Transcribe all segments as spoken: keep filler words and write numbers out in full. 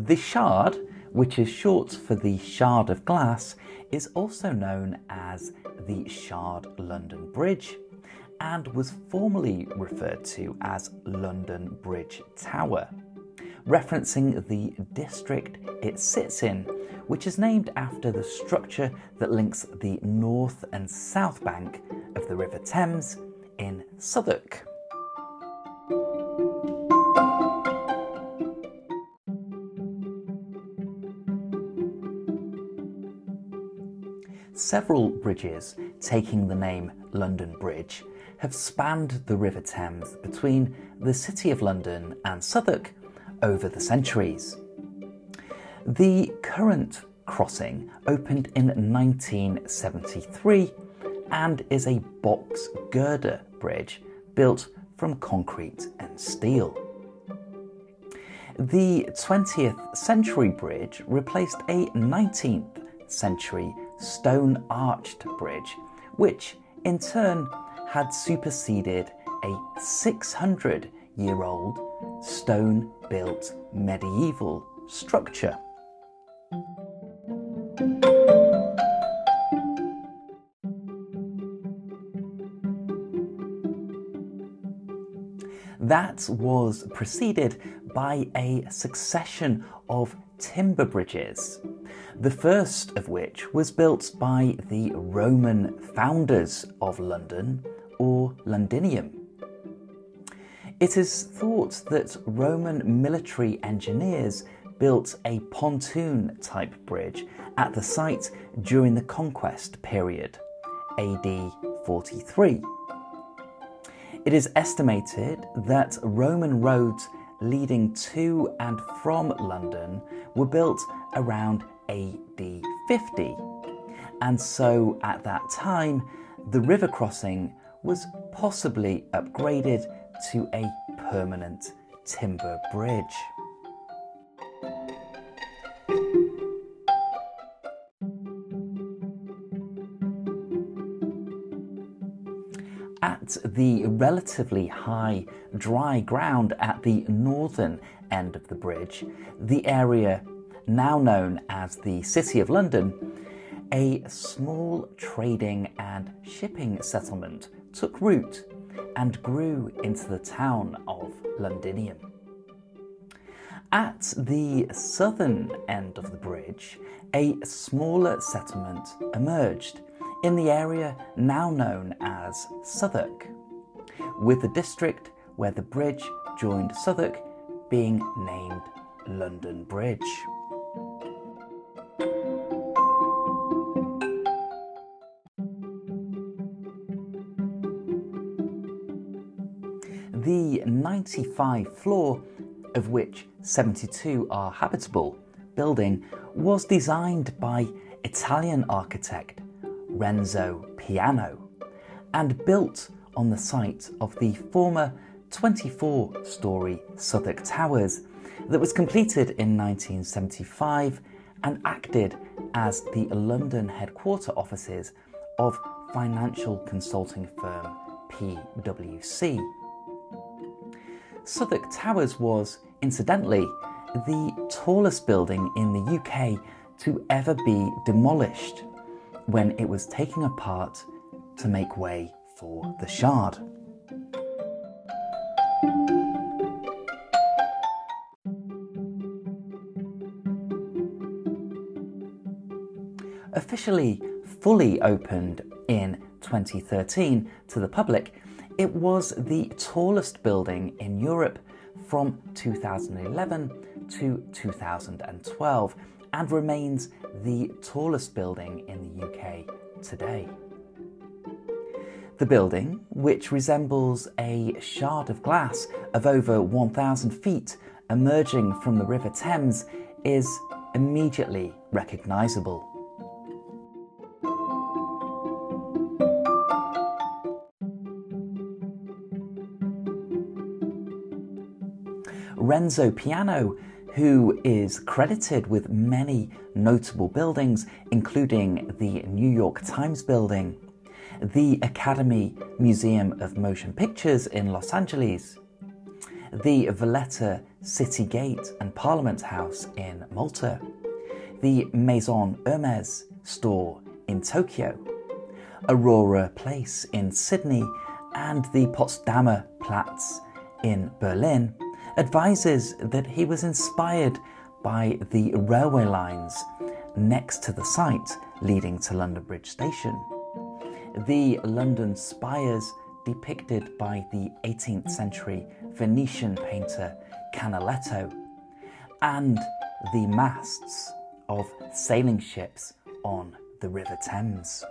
The Shard, which is short for the Shard of Glass, is also known as the Shard London Bridge and was formerly referred to as London Bridge Tower, referencing the district it sits in, which is named after the structure that links the north and south bank of the River Thames in Southwark. Several bridges taking the name London Bridge have spanned the River Thames between the City of London and Southwark over the centuries. The current crossing opened in nineteen seventy-three and is a box girder bridge built from concrete and steel. The twentieth century bridge replaced a nineteenth century stone arched bridge, which in turn had superseded a six hundred year old stone built medieval structure. That was preceded by a succession of timber bridges, the first of which was built by the Roman founders of London, or Londinium. It is thought that Roman military engineers built a pontoon-type bridge at the site during the conquest period, A D forty-three. It is estimated that Roman roads leading to and from London were built around A D fifty, and so at that time the river crossing was possibly upgraded to a permanent timber bridge. At the relatively high dry ground at the northern end of the bridge, the area now known as the City of London, a small trading and shipping settlement took root and grew into the town of Londinium. At the southern end of the bridge, a smaller settlement emerged in the area now known as Southwark, with the district where the bridge joined Southwark being named London Bridge. The ninety-five floor, of which seventy-two are habitable, building was designed by Italian architect Renzo Piano and built on the site of the former twenty-four storey Southwark Towers that was completed in nineteen seventy-five and acted as the London headquarter offices of financial consulting firm P W C. Southwark Towers was, incidentally, the tallest building in the U K to ever be demolished when it was taken apart to make way for the Shard. Officially fully opened in twenty thirteen to the public, it was the tallest building in Europe from two thousand eleven to two thousand twelve and remains the tallest building in the U K today. The building, which resembles a shard of glass of over one thousand feet emerging from the River Thames, is immediately recognisable. Renzo Piano, who is credited with many notable buildings, including the New York Times building, the Academy Museum of Motion Pictures in Los Angeles, the Valletta City Gate and Parliament House in Malta, the Maison Hermes store in Tokyo, Aurora Place in Sydney, and the Potsdamer Platz in Berlin, advises that he was inspired by the railway lines next to the site leading to London Bridge Station, the London spires depicted by the eighteenth century Venetian painter Canaletto, and the masts of sailing ships on the River Thames.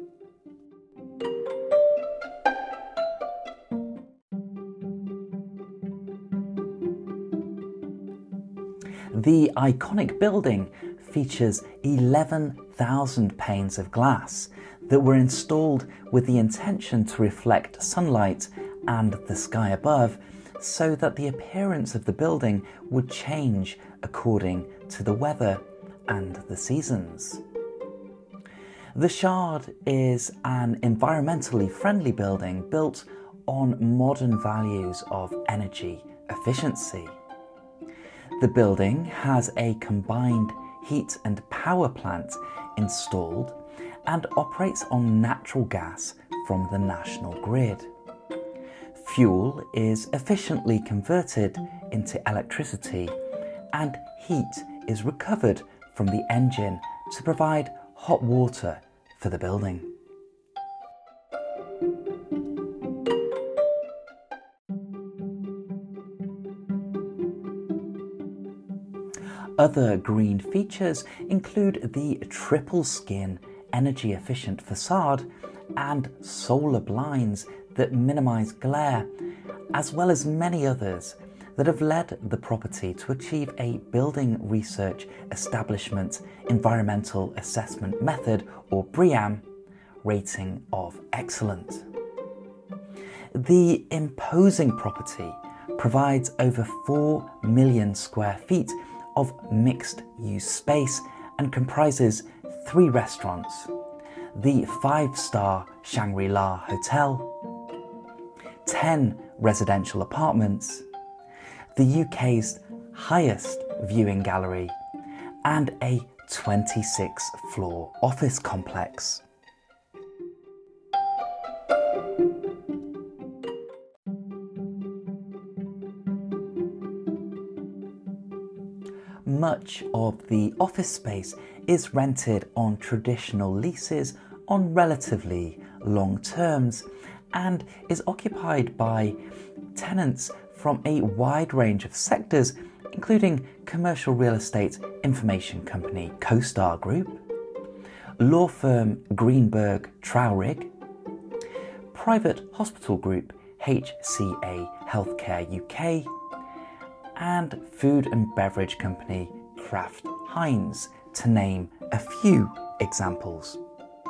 The iconic building features eleven thousand panes of glass that were installed with the intention to reflect sunlight and the sky above, so that the appearance of the building would change according to the weather and the seasons. The Shard is an environmentally friendly building built on modern values of energy efficiency. The building has a combined heat and power plant installed and operates on natural gas from the national grid. Fuel is efficiently converted into electricity, and heat is recovered from the engine to provide hot water for the building. Other green features include the triple skin energy efficient facade and solar blinds that minimise glare, as well as many others that have led the property to achieve a Building Research Establishment Environmental Assessment Method, or BREEAM, rating of excellent. The imposing property provides over four million square feet of mixed-use space and comprises three restaurants, the five-star Shangri-La Hotel, ten residential apartments, the U K's highest viewing gallery, and a twenty-six floor office complex. Much of the office space is rented on traditional leases on relatively long terms and is occupied by tenants from a wide range of sectors, including commercial real estate information company CoStar Group, law firm Greenberg Traurig, private hospital group H C A Healthcare U K, and food and beverage company Kraft Heinz, to name a few examples.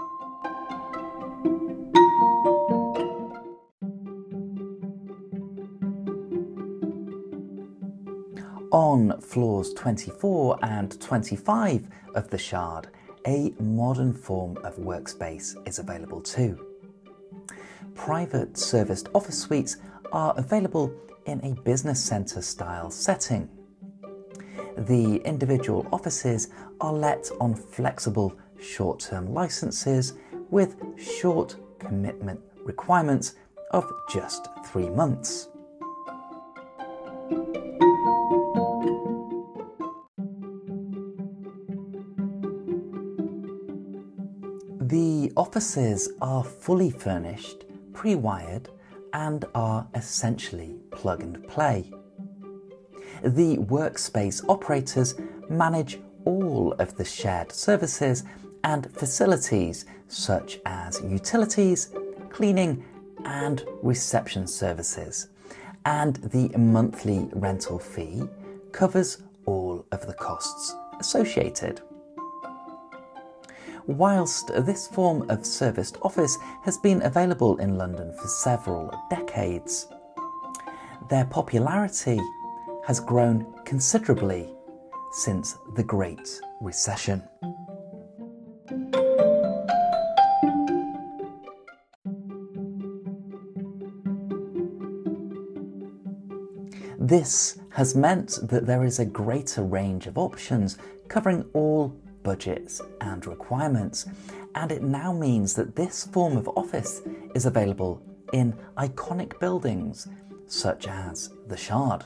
On floors twenty-four and twenty-five of the Shard, a modern form of workspace is available too. Private serviced office suites are available in a business centre style setting. The individual offices are let on flexible short-term licenses with short commitment requirements of just three months. The offices are fully furnished, pre-wired, and are essentially plug and play. The workspace operators manage all of the shared services and facilities such as utilities, cleaning, and reception services, and the monthly rental fee covers all of the costs associated. Whilst this form of serviced office has been available in London for several decades, their popularity has grown considerably since the Great Recession. This has meant that there is a greater range of options covering all budgets and requirements, and it now means that this form of office is available in iconic buildings such as the Shard.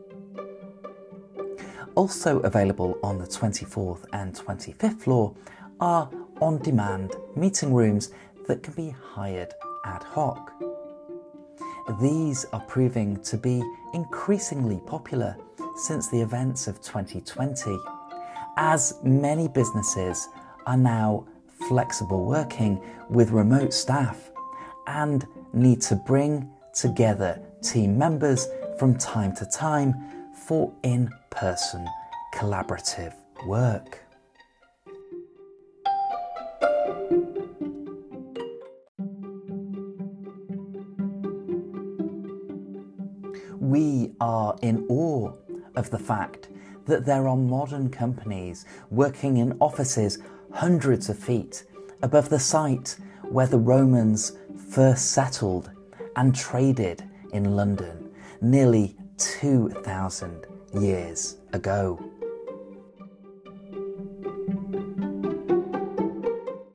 Also available on the twenty-fourth and twenty-fifth floor are on-demand meeting rooms that can be hired ad hoc. These are proving to be increasingly popular since the events of twenty twenty, as many businesses are now flexible working with remote staff and need to bring together team members from time to time for in-person collaborative work. We are in awe of the fact that there are modern companies working in offices hundreds of feet above the site where the Romans first settled and traded in London nearly two thousand years ago.